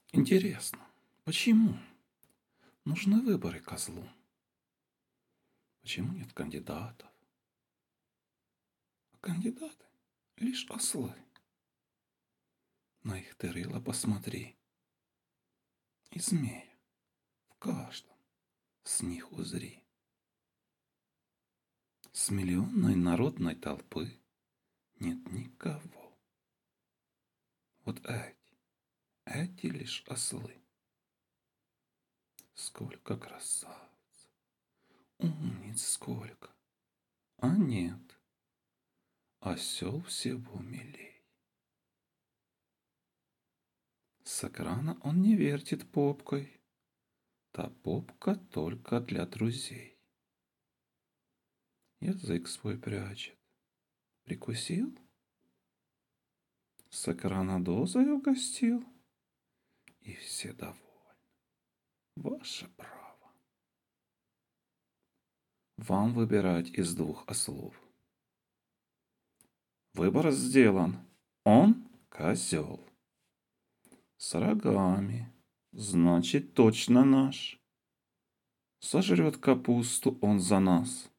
Интересно, почему нужны выборы козлу? Почему нет кандидатов? А кандидаты лишь ослы. На их ты рыло посмотри, и змея в каждом с них узри. С миллионной народной толпы нет никого. Вот эти лишь ослы. Сколько красавцев, умниц сколько. А нет, осел всего милей. С экрана он не вертит попкой, та попка только для друзей. Язык свой прячет, прикусил, с экрана дозой угостил, и все довольны. Ваше право. Вам выбирать из двух ослов. Выбор сделан. Он козел. С рогами, значит, точно наш. Сожрет капусту он за нас.